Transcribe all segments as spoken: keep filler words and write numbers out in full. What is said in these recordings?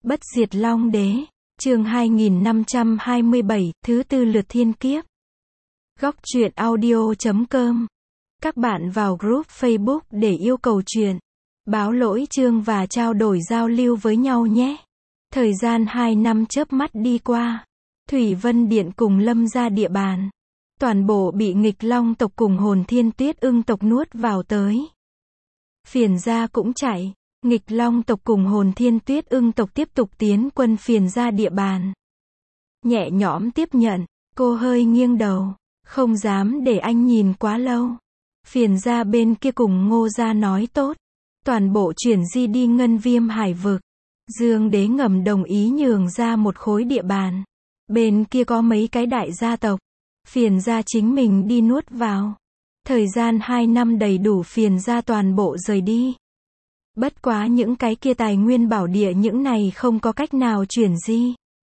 Bất diệt Long Đế, chương hai nghìn năm trăm hai mươi bảy, thứ tư lượt thiên kiếp. Góc truyện audio chấm com. Các bạn vào group Facebook để yêu cầu truyện, báo lỗi chương và trao đổi giao lưu với nhau nhé. Thời gian hai năm chớp mắt đi qua, Thủy Vân Điện cùng Lâm gia địa bàn, toàn bộ bị Nghịch Long tộc cùng Hồn Thiên Tuyết Ưng tộc nuốt vào tới. Phiền gia cũng chạy. Nghịch Long tộc cùng Hồn Thiên Tuyết Ưng tộc tiếp tục tiến quân phiền gia địa bàn. Nhẹ nhõm tiếp nhận, cô hơi nghiêng đầu, không dám để anh nhìn quá lâu. Phiền gia bên kia cùng Ngô gia nói tốt, toàn bộ chuyển di đi Ngân Viêm Hải vực. Dương Đế ngầm đồng ý nhường ra một khối địa bàn. Bên kia có mấy cái đại gia tộc, phiền gia chính mình đi nuốt vào. Thời gian hai năm đầy đủ phiền gia toàn bộ rời đi. Bất quá những cái kia tài nguyên bảo địa những này không có cách nào chuyển di.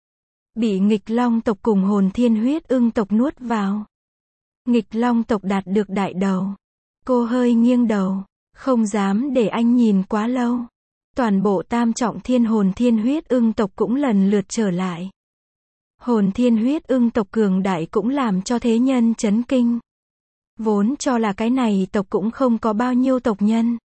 Bị Nghịch Long tộc cùng Hồn Thiên Huyết Ưng tộc nuốt vào. Nghịch Long tộc đạt được đại đầu. Cô hơi nghiêng đầu, không dám để anh nhìn quá lâu. Toàn bộ tam trọng thiên Hồn Thiên Huyết Ưng tộc cũng lần lượt trở lại. Hồn Thiên Huyết Ưng tộc cường đại cũng làm cho thế nhân chấn kinh. Vốn cho là cái này tộc cũng không có bao nhiêu tộc nhân.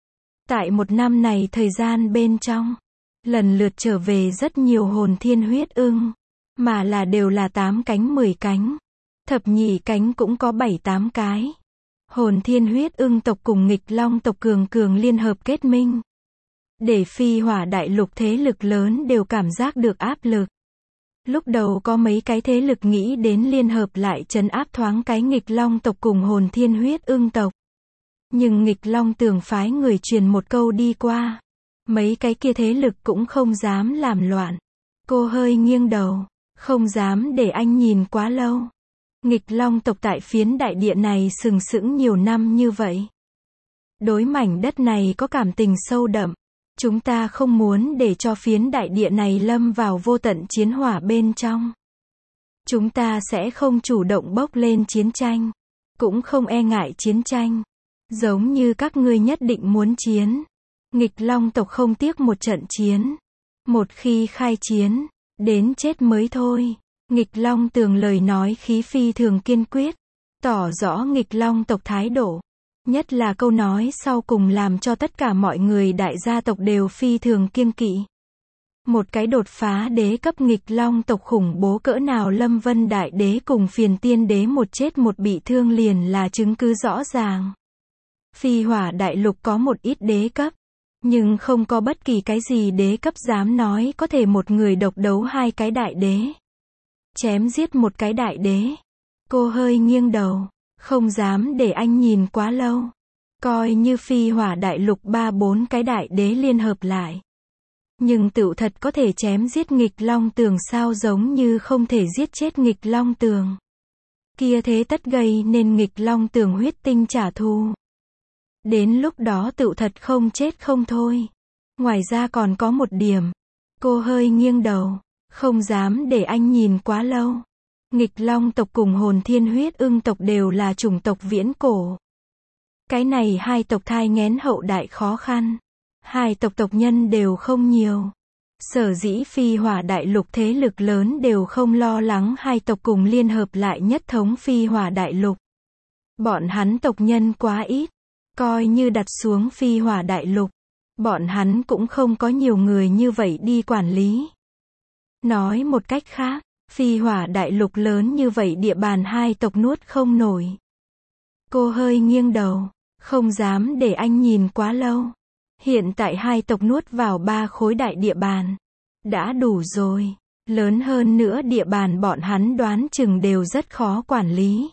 Tại một năm này thời gian bên trong, lần lượt trở về rất nhiều Hồn Thiên Huyết Ưng, mà là đều là tám cánh mười cánh, thập nhị cánh cũng có bảy tám cái. Hồn Thiên Huyết Ưng tộc cùng Nghịch Long tộc cường cường liên hợp kết minh, để Phi Hỏa Đại Lục thế lực lớn đều cảm giác được áp lực. Lúc đầu có mấy cái thế lực nghĩ đến liên hợp lại trấn áp thoáng cái Nghịch Long tộc cùng Hồn Thiên Huyết Ưng tộc. Nhưng Nghịch Long Tường phái người truyền một câu đi qua, mấy cái kia thế lực cũng không dám làm loạn. Cô hơi nghiêng đầu, không dám để anh nhìn quá lâu. Nghịch Long tộc tại phiến đại địa này sừng sững nhiều năm như vậy. Đối mảnh đất này có cảm tình sâu đậm. Chúng ta không muốn để cho phiến đại địa này lâm vào vô tận chiến hỏa bên trong. Chúng ta sẽ không chủ động bốc lên chiến tranh, cũng không e ngại chiến tranh. Giống như các ngươi nhất định muốn chiến. Nghịch Long tộc không tiếc một trận chiến. Một khi khai chiến, đến chết mới thôi. Nghịch Long Tường lời nói khí phi thường kiên quyết, tỏ rõ Nghịch Long tộc thái độ. Nhất là câu nói sau cùng làm cho tất cả mọi người đại gia tộc đều phi thường kiêng kỵ. Một cái đột phá đế cấp Nghịch Long tộc khủng bố cỡ nào Lâm Vân Đại Đế cùng Phiền Tiên Đế một chết một bị thương liền là chứng cứ rõ ràng. Phi Hỏa Đại Lục có một ít đế cấp, nhưng không có bất kỳ cái gì đế cấp dám nói có thể một người độc đấu hai cái đại đế. Chém giết một cái đại đế. Cô hơi nghiêng đầu, không dám để anh nhìn quá lâu. Coi như Phi Hỏa Đại Lục ba bốn cái đại đế liên hợp lại. Nhưng tựu thật có thể chém giết Nghịch Long Tường sao, giống như không thể giết chết Nghịch Long Tường. Kia thế tất gây nên Nghịch Long Tường huyết tinh trả thù. Đến lúc đó tựu thật không chết không thôi. Ngoài ra còn có một điểm. Cô hơi nghiêng đầu, không dám để anh nhìn quá lâu. Nghịch Long tộc cùng Hồn Thiên Huyết Ưng tộc đều là chủng tộc viễn cổ. Cái này hai tộc thai nghén hậu đại khó khăn. Hai tộc tộc nhân đều không nhiều. Sở dĩ Phi Hỏa Đại Lục thế lực lớn đều không lo lắng hai tộc cùng liên hợp lại nhất thống Phi Hỏa Đại Lục. Bọn hắn tộc nhân quá ít. Coi như đặt xuống Phi Hỏa Đại Lục, bọn hắn cũng không có nhiều người như vậy đi quản lý. Nói một cách khác, Phi Hỏa Đại Lục lớn như vậy địa bàn hai tộc nuốt không nổi. Cô hơi nghiêng đầu, không dám để anh nhìn quá lâu. Hiện tại hai tộc nuốt vào ba khối đại địa bàn. Đã đủ rồi. Lớn hơn nữa địa bàn bọn hắn đoán chừng đều rất khó quản lý.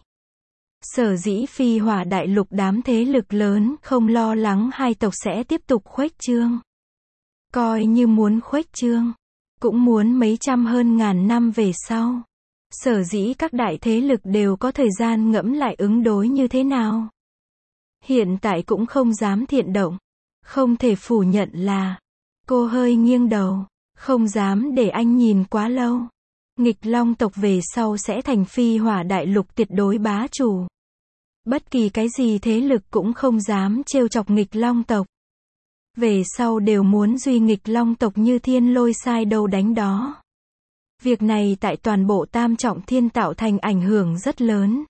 Sở dĩ Phi Hỏa Đại Lục đám thế lực lớn không lo lắng hai tộc sẽ tiếp tục khuếch trương. Coi như muốn khuếch trương, cũng muốn mấy trăm hơn ngàn năm về sau. Sở dĩ các đại thế lực đều có thời gian ngẫm lại ứng đối như thế nào. Hiện tại cũng không dám thiện động. Không thể phủ nhận là, cô hơi nghiêng đầu, không dám để anh nhìn quá lâu. Nghịch Long tộc về sau sẽ thành Phi Hỏa Đại Lục tuyệt đối bá chủ. Bất kỳ cái gì thế lực cũng không dám trêu chọc Nghịch Long tộc. về sau đều muốn duy nghịch long tộc như thiên lôi sai đâu đánh đó. Việc này tại toàn bộ tam trọng thiên tạo thành ảnh hưởng rất lớn.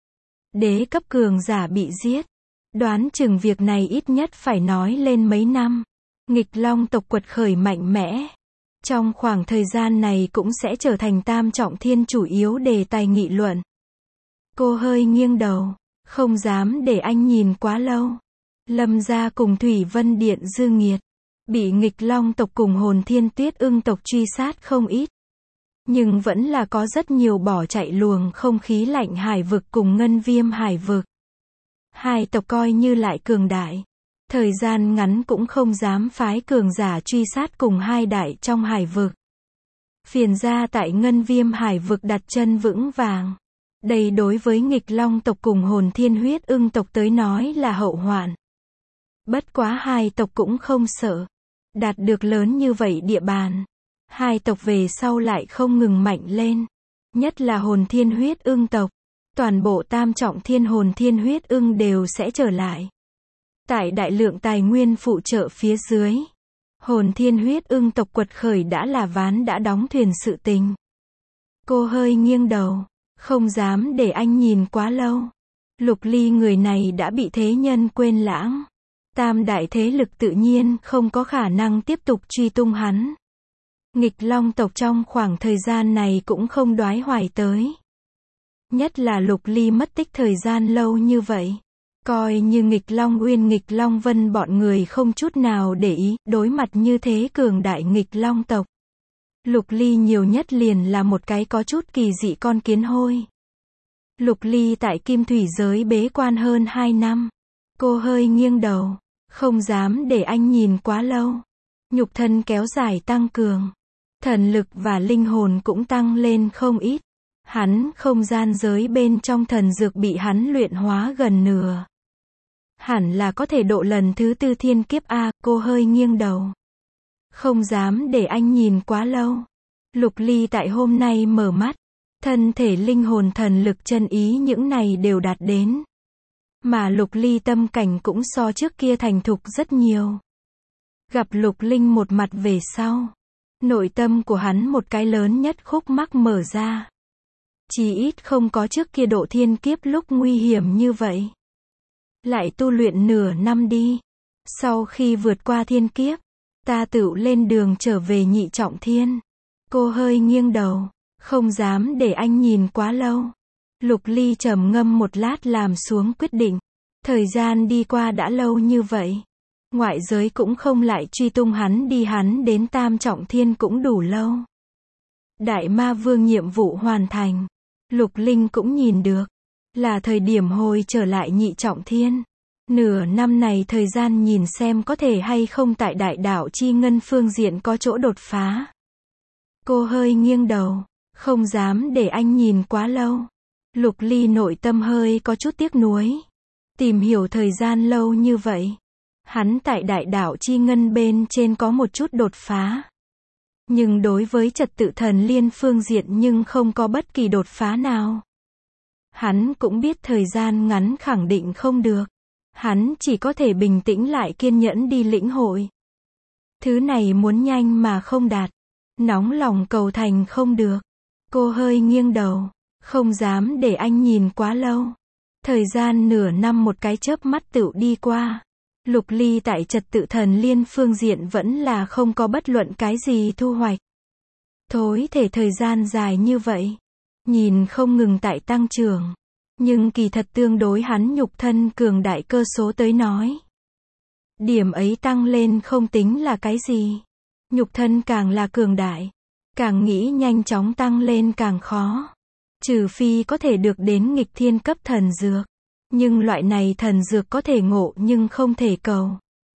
Đế cấp cường giả bị giết. Đoán chừng việc này ít nhất phải nói lên mấy năm. Nghịch long tộc quật khởi mạnh mẽ. Trong khoảng thời gian này cũng sẽ trở thành tam trọng thiên chủ yếu đề tài nghị luận. Cô hơi nghiêng đầu, không dám để anh nhìn quá lâu. Lâm gia cùng Thủy Vân Điện dư nghiệt, bị nghịch long tộc cùng hồn thiên tuyết ưng tộc truy sát không ít. Nhưng vẫn là có rất nhiều bỏ chạy luồng không khí lạnh hải vực cùng ngân viêm hải vực. Hai tộc coi như lại cường đại. Thời gian ngắn cũng không dám phái cường giả truy sát cùng hai đại trong hải vực. Phiền ra tại ngân viêm hải vực đặt chân vững vàng. Đây đối với nghịch long tộc cùng hồn thiên huyết ưng tộc tới nói là hậu hoạn. Bất quá hai tộc cũng không sợ. Đạt được lớn như vậy địa bàn. Hai tộc về sau lại không ngừng mạnh lên. Nhất là hồn thiên huyết ưng tộc. Toàn bộ tam trọng thiên hồn thiên huyết ưng đều sẽ trở lại. Tại đại lượng tài nguyên phụ trợ phía dưới. Hồn thiên huyết ưng tộc quật khởi đã là ván đã đóng thuyền sự tình. Cô hơi nghiêng đầu. Không dám để anh nhìn quá lâu. Lục Ly người này đã bị thế nhân quên lãng. Tam đại thế lực tự nhiên không có khả năng tiếp tục truy tung hắn. Nghịch long tộc trong khoảng thời gian này cũng không đoái hoài tới. Nhất là Lục Ly mất tích thời gian lâu như vậy. Coi như nghịch long uyên nghịch long vân bọn người không chút nào để ý, đối mặt như thế cường đại nghịch long tộc. Lục Ly nhiều nhất liền là một cái có chút kỳ dị con kiến hôi. Lục Ly tại kim thủy giới bế quan hơn hai năm. Cô hơi nghiêng đầu, không dám để anh nhìn quá lâu. Nhục thân kéo dài tăng cường. Thần lực và linh hồn cũng tăng lên không ít. Hắn không gian giới bên trong thần dược bị hắn luyện hóa gần nửa. Hẳn là có thể độ lần thứ tư thiên kiếp A, cô hơi nghiêng đầu. Không dám để anh nhìn quá lâu. Lục Ly tại hôm nay mở mắt. Thân thể linh hồn thần lực chân ý những này đều đạt đến. Mà Lục Ly tâm cảnh cũng so trước kia thành thục rất nhiều. Gặp Lục Linh một mặt về sau. Nội tâm của hắn một cái lớn nhất khúc mắc mở ra. Chỉ ít không có trước kia độ thiên kiếp lúc nguy hiểm như vậy. Lại tu luyện nửa năm đi. Sau khi vượt qua thiên kiếp, ta tự lên đường trở về nhị trọng thiên. Cô hơi nghiêng đầu, không dám để anh nhìn quá lâu. Lục Ly trầm ngâm một lát làm xuống quyết định. Thời gian đi qua đã lâu như vậy. Ngoại giới cũng không lại truy tung hắn đi, hắn đến tam trọng thiên cũng đủ lâu. Đại ma vương nhiệm vụ hoàn thành. Lục Linh cũng nhìn được. Là thời điểm hồi trở lại nhị trọng thiên. Nửa năm này thời gian nhìn xem có thể hay không tại đại đạo chi ngân phương diện có chỗ đột phá. Cô hơi nghiêng đầu, không dám để anh nhìn quá lâu. Lục Ly nội tâm hơi có chút tiếc nuối. Tìm hiểu thời gian lâu như vậy. Hắn tại đại đạo chi ngân bên trên có một chút đột phá. Nhưng đối với trật tự thần liên phương diện nhưng không có bất kỳ đột phá nào. Hắn cũng biết thời gian ngắn khẳng định không được. Hắn chỉ có thể bình tĩnh lại kiên nhẫn đi lĩnh hội. Thứ này muốn nhanh mà không đạt. Nóng lòng cầu thành không được. Cô hơi nghiêng đầu. Không dám để anh nhìn quá lâu. Thời gian nửa năm một cái chớp mắt tựu đi qua. Lục Ly tại trật tự thần liên phương diện vẫn là không có bất luận cái gì thu hoạch. Thối thể thời gian dài như vậy. Nhìn không ngừng tại tăng trưởng. Nhưng kỳ thật tương đối hắn nhục thân cường đại cơ số tới nói. Điểm ấy tăng lên không tính là cái gì. Nhục thân càng là cường đại. Càng nghĩ nhanh chóng tăng lên càng khó. Trừ phi có thể được đến nghịch thiên cấp thần dược. Nhưng loại này thần dược có thể ngộ nhưng không thể cầu.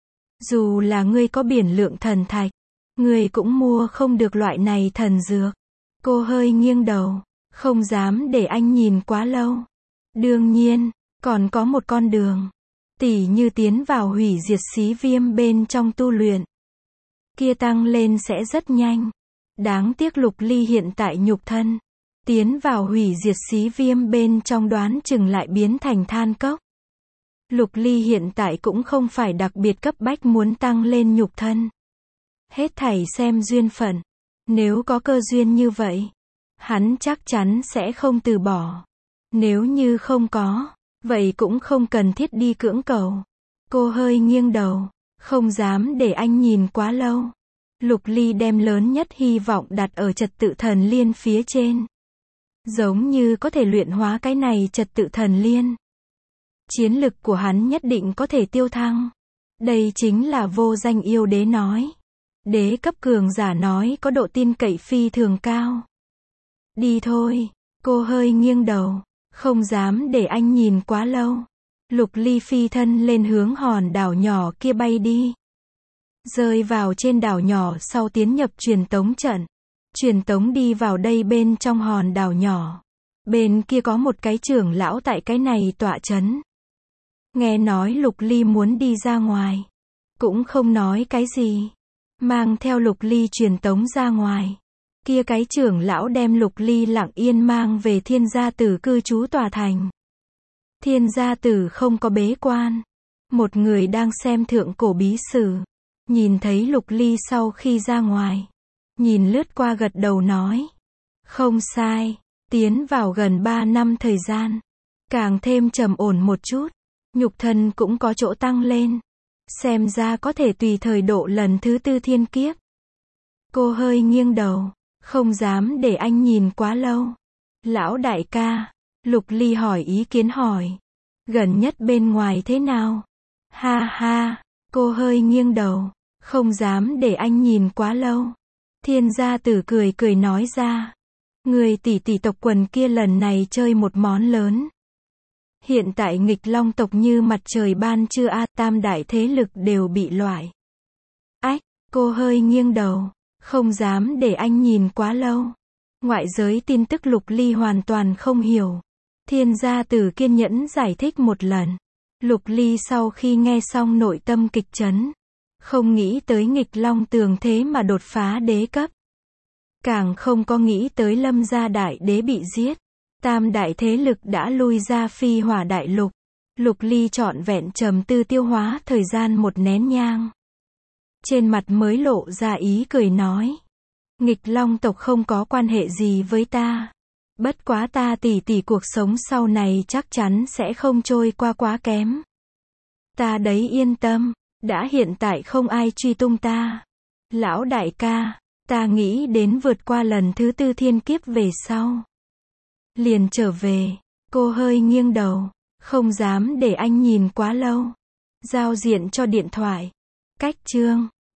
Dù là ngươi có biển lượng thần thạch. Ngươi cũng mua không được loại này thần dược. Cô hơi nghiêng đầu. Không dám để anh nhìn quá lâu. Đương nhiên, còn có một con đường. Tỉ như tiến vào hủy diệt xí viêm bên trong tu luyện. Kia tăng lên sẽ rất nhanh. Đáng tiếc Lục Ly hiện tại nhục thân. Tiến vào hủy diệt xí viêm bên trong đoán chừng lại biến thành than cốc. Lục Ly hiện tại cũng không phải đặc biệt cấp bách muốn tăng lên nhục thân. Hết thảy xem duyên phận. Nếu có cơ duyên như vậy, hắn chắc chắn sẽ không từ bỏ. Nếu như không có, vậy cũng không cần thiết đi cưỡng cầu. Cô hơi nghiêng đầu, không dám để anh nhìn quá lâu. Lục Ly đem lớn nhất hy vọng đặt ở trật tự thần liên phía trên. Giống như có thể luyện hóa cái này trật tự thần liên. Chiến lực của hắn nhất định có thể tiêu thăng. Đây chính là vô danh yêu đế nói. Đế cấp cường giả nói có độ tin cậy phi thường cao. Đi thôi, cô hơi nghiêng đầu, không dám để anh nhìn quá lâu. Lục Ly phi thân lên hướng hòn đảo nhỏ kia bay đi. Rơi vào trên đảo nhỏ sau tiến nhập truyền tống trận. Truyền tống đi vào đây bên trong hòn đảo nhỏ. Bên kia có một cái trưởng lão tại cái này tọa chấn. Nghe nói Lục Ly muốn đi ra ngoài. Cũng không nói cái gì. Mang theo Lục Ly truyền tống ra ngoài. Kia cái trưởng lão đem Lục Ly lặng yên mang về Thiên Gia Tử cư trú tòa thành. Thiên Gia Tử không có bế quan. Một người đang xem thượng cổ bí sử. Nhìn thấy Lục Ly sau khi ra ngoài. Nhìn lướt qua gật đầu nói. Không sai, tiến vào gần ba năm thời gian. Càng thêm trầm ổn một chút. Nhục thân cũng có chỗ tăng lên. Xem ra có thể tùy thời độ lần thứ tư thiên kiếp. Cô hơi nghiêng đầu, không dám để anh nhìn quá lâu. Lão đại ca, Lục Ly hỏi ý kiến hỏi. Gần nhất bên ngoài thế nào? Ha ha, cô hơi nghiêng đầu, không dám để anh nhìn quá lâu. Thiên Gia Tử cười cười nói ra. Người tỷ tỷ tộc quần kia lần này chơi một món lớn. Hiện tại nghịch long tộc như mặt trời ban trưa a, tam đại thế lực đều bị loại. Ách, cô hơi nghiêng đầu, không dám để anh nhìn quá lâu. Ngoại giới tin tức Lục Ly hoàn toàn không hiểu. Thiên Gia Tử kiên nhẫn giải thích một lần. Lục Ly sau khi nghe xong nội tâm kịch chấn. Không nghĩ tới nghịch long tường thế mà đột phá đế cấp. Càng không có nghĩ tới Lâm gia đại đế bị giết. Tam đại thế lực đã lui ra Phi Hỏa đại lục. Lục Ly trọn vẹn trầm tư tiêu hóa thời gian một nén nhang. Trên mặt mới lộ ra ý cười nói. Nghịch long tộc không có quan hệ gì với ta. Bất quá ta tỷ tỷ cuộc sống sau này chắc chắn sẽ không trôi qua quá kém. Ta đấy yên tâm, đã hiện tại không ai truy tung ta. Lão đại ca, ta nghĩ đến vượt qua lần thứ tư thiên kiếp về sau. Liền trở về, cô hơi nghiêng đầu, không dám để anh nhìn quá lâu. Giao diện cho điện thoại. Cách chương